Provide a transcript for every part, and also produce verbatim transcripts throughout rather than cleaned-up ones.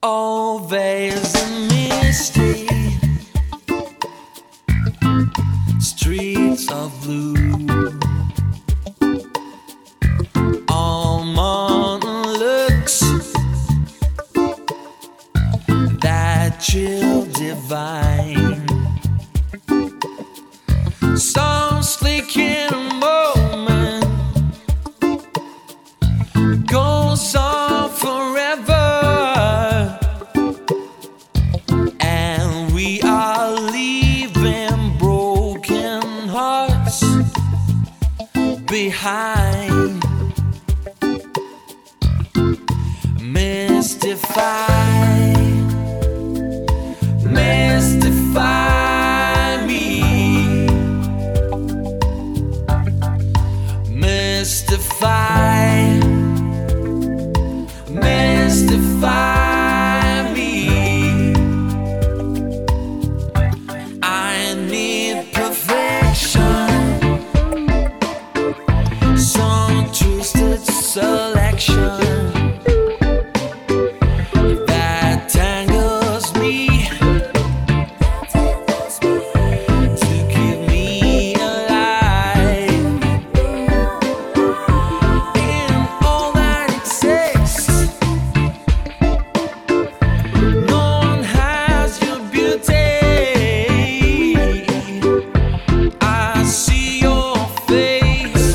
Always a mystery, streets of blue, almond looks, that chill divine, some slick in a moment, goes on forever. Behind, mystify, mystify me, mystify, mystify me. I need perfection, some twisted selection that tangles me to keep me alive in all that exists. No one has your beauty. I see your face,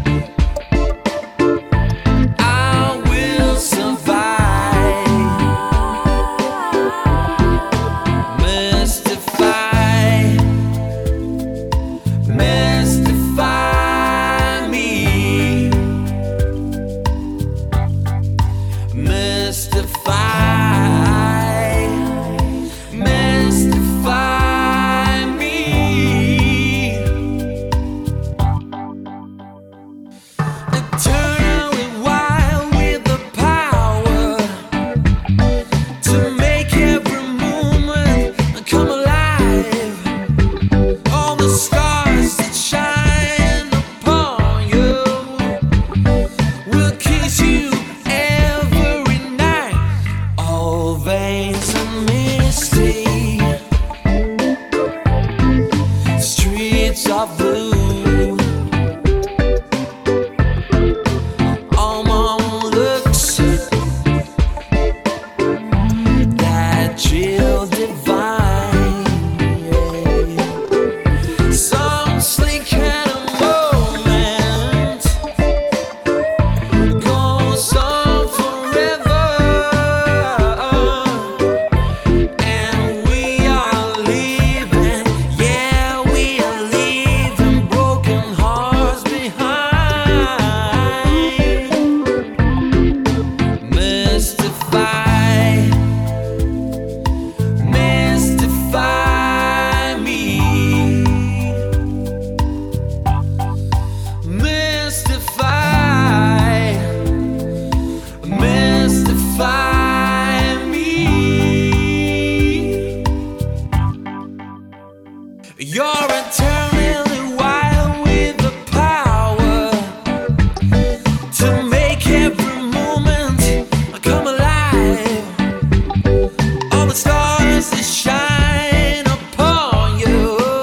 of blue, almond looks, that chill divine, yeah. Some slick kind of moment goes on forever, and we are leaving, yeah, we are leaving broken hearts behind. Mystify, mystify me, mystify, mystify me. You're eternally wild with the power to make every moment come alive. All the stars that shine upon you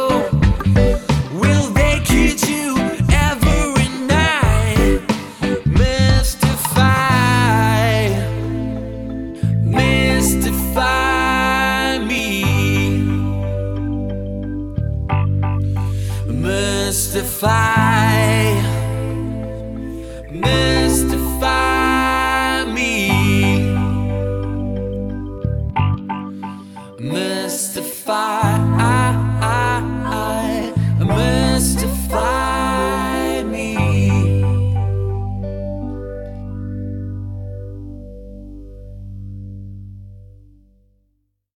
will vacate you every night. Mystify, mystify me, mystify, mystify.